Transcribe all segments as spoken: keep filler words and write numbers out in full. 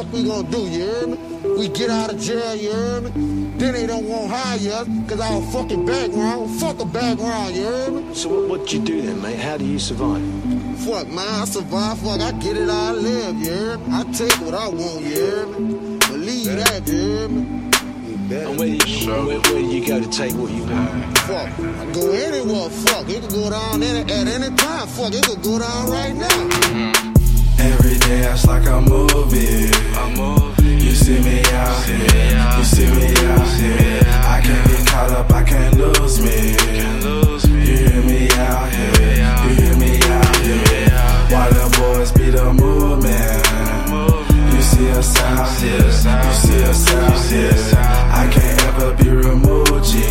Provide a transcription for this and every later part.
fuck we gonna do, you hear me? We get out of jail, you hear me? Then they don't want to hire us, cause our fucking background, fuck a background, you hear me? So what, what do you do then, mate? How do you survive? Fuck, man, I survive, fuck, I get it, I live, you hear me? I take what I want, you hear me? Believe that, you hear me? And where do, you, where, where do you go to take what you want? Fuck, I go anywhere, fuck, it could go down any, at any time, fuck, it could go down right now. Mm-hmm. Every day it's like a movie. A movie. You see me out here. You see me out here. I can't get caught up. I can't lose me. You hear me out here. You hear me out here. While the boys be the movement. You see us out here. You see us out here. I can't ever be removed, G.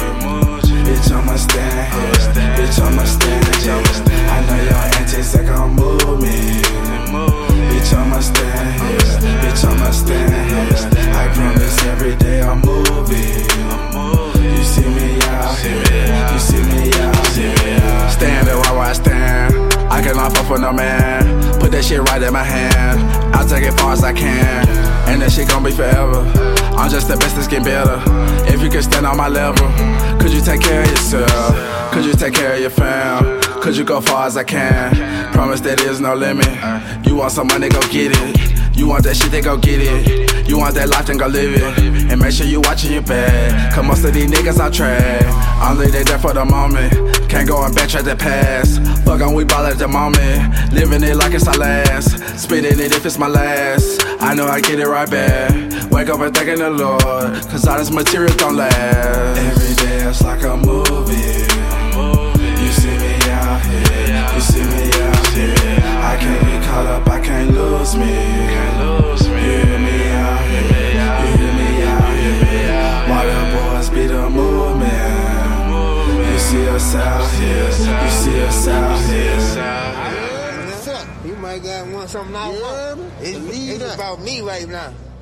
Bitch, I'ma stand here. Bitch, I'ma stand here. I know your antics like I'm moving. Bitch, I'ma stand here. Bitch, I'ma stand here. I promise every day I'm moving. You see me out here. You see me out here. Standing while I stand. I cannot fuck with no man. Put that shit right in my hand. I'll take it far as I can. And that shit gon' be forever. I'm just the best that's getting better. If you could stand on my level, could you take care of yourself? Could you take care of your fam? Could you go far as I can? Promise that there's no limit. You want some money, go get it. You want that shit, then go get it. You want that life, then go live it. And make sure you watching your back, cause most of these niggas are trash. Only they there for the moment. Can't go and backtrack the past. Fuck on, we ball at the moment. Living it like it's our last. Spitting it if it's my last. I know I get it right back. Wake up and thanking the Lord, cause all this material don't last. Every day it's like a movie. You see me out here. You see me out here. I can't get caught up, I can't lose me. You hear me out here. You hear me out here. While the boys be the movement. You see us out here. You see us out here. You might got one something out. Yeah, It's, it's about me right now.